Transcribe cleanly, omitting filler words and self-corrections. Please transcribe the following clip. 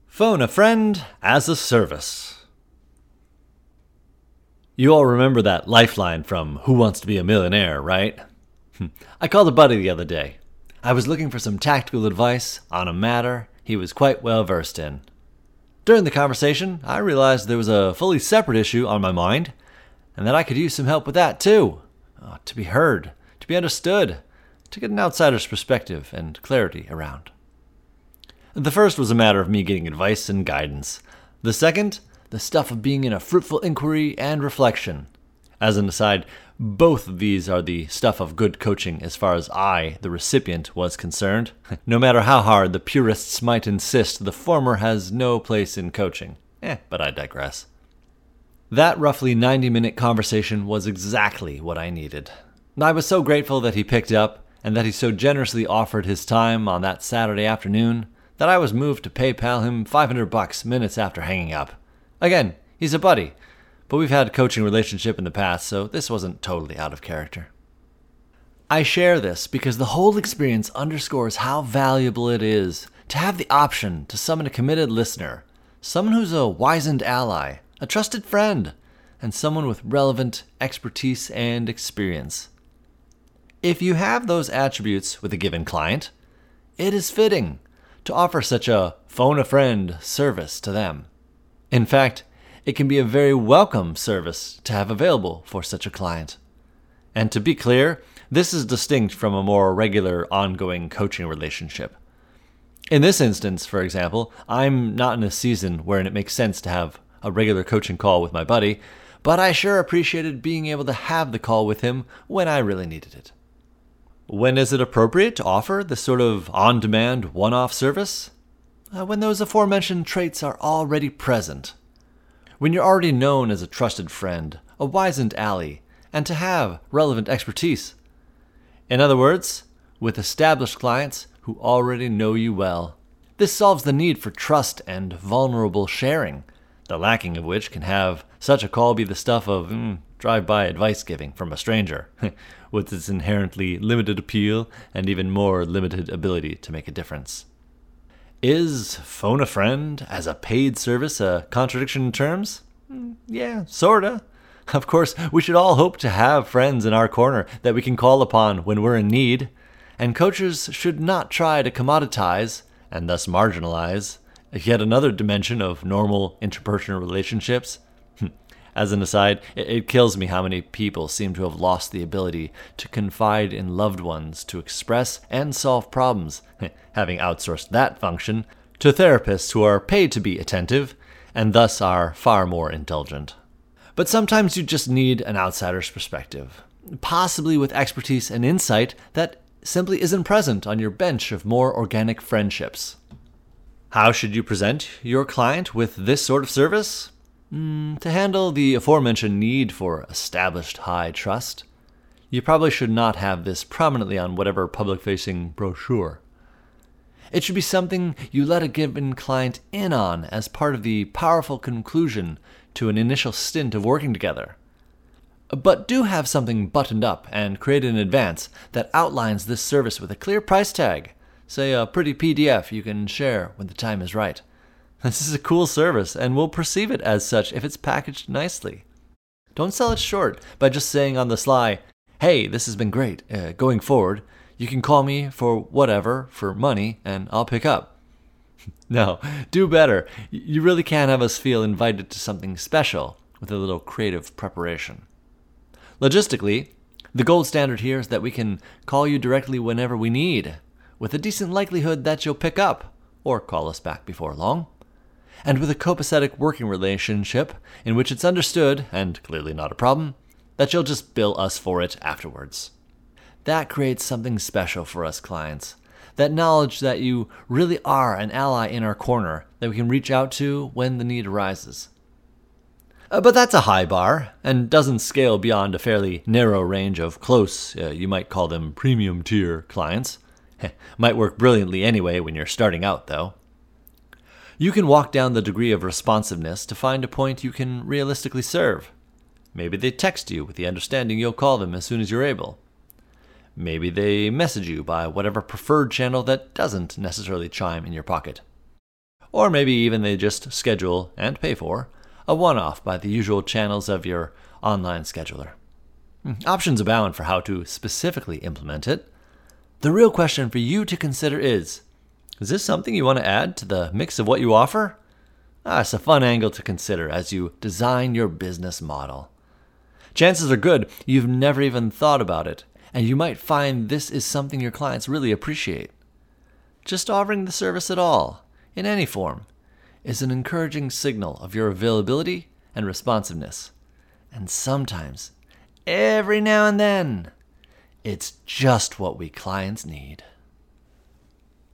Phone a friend as a service. You all remember that lifeline from Who Wants to Be a Millionaire, right? I called a buddy the other day. I was looking for some tactical advice on a matter he was quite well versed in. During the conversation, I realized there was a fully separate issue on my mind, and that I could use some help with that too. To be heard, to be understood, to get an outsider's perspective and clarity around. The first was a matter of me getting advice and guidance. The second, the stuff of being in a fruitful inquiry and reflection. As an aside, both of these are the stuff of good coaching as far as I, the recipient, was concerned. No matter how hard the purists might insist, the former has no place in coaching. But I digress. That roughly 90-minute conversation was exactly what I needed. I was so grateful that he picked up and that he so generously offered his time on that Saturday afternoon that I was moved to PayPal him $500 minutes after hanging up. Again, he's a buddy, but we've had a coaching relationship in the past, so this wasn't totally out of character. I share this because the whole experience underscores how valuable it is to have the option to summon a committed listener, someone who's a wizened ally, a trusted friend, and someone with relevant expertise and experience. If you have those attributes with a given client, it is fitting to offer such a phone a friend service to them. In fact, it can be a very welcome service to have available for such a client. And to be clear, this is distinct from a more regular ongoing coaching relationship. In this instance, for example, I'm not in a season wherein it makes sense to have a regular coaching call with my buddy, but I sure appreciated being able to have the call with him when I really needed it. When is it appropriate to offer this sort of on-demand, one-off service? When those aforementioned traits are already present. When you're already known as a trusted friend, a wizened ally, and to have relevant expertise. In other words, with established clients who already know you well. This solves the need for trust and vulnerable sharing, the lacking of which can have such a call be the stuff of drive-by advice giving from a stranger, with its inherently limited appeal and even more limited ability to make a difference. Is phone a friend as a paid service a contradiction in terms? Yeah, sorta. Of course, we should all hope to have friends in our corner that we can call upon when we're in need, and coaches should not try to commoditize, and thus marginalize, yet another dimension of normal interpersonal relationships. As an aside, it kills me how many people seem to have lost the ability to confide in loved ones to express and solve problems, having outsourced that function to therapists who are paid to be attentive and thus are far more indulgent. But sometimes you just need an outsider's perspective, possibly with expertise and insight that simply isn't present on your bench of more organic friendships. How should you present your client with this sort of service? To handle the aforementioned need for established high trust, you probably should not have this prominently on whatever public-facing brochure. It should be something you let a given client in on as part of the powerful conclusion to an initial stint of working together. But do have something buttoned up and created in advance that outlines this service with a clear price tag, say a pretty PDF you can share when the time is right. This is a cool service, and we'll perceive it as such if it's packaged nicely. Don't sell it short by just saying on the sly, hey, this has been great. Going forward, you can call me for whatever, for money, and I'll pick up. No, do better. You really can have us feel invited to something special with a little creative preparation. Logistically, the gold standard here is that we can call you directly whenever we need, with a decent likelihood that you'll pick up, or call us back before long. And with a copacetic working relationship in which it's understood, and clearly not a problem, that you'll just bill us for it afterwards. That creates something special for us clients. That knowledge that you really are an ally in our corner that we can reach out to when the need arises. But that's a high bar, and doesn't scale beyond a fairly narrow range of close, you might call them premium tier clients. Might work brilliantly anyway when you're starting out, though. You can walk down the degree of responsiveness to find a point you can realistically serve. Maybe they text you with the understanding you'll call them as soon as you're able. Maybe they message you by whatever preferred channel that doesn't necessarily chime in your pocket. Or maybe even they just schedule and pay for a one-off by the usual channels of your online scheduler. Options abound for how to specifically implement it. The real question for you to consider is this something you want to add to the mix of what you offer? It's a fun angle to consider as you design your business model. Chances are good you've never even thought about it, and you might find this is something your clients really appreciate. Just offering the service at all, in any form, is an encouraging signal of your availability and responsiveness. And sometimes, every now and then, it's just what we clients need.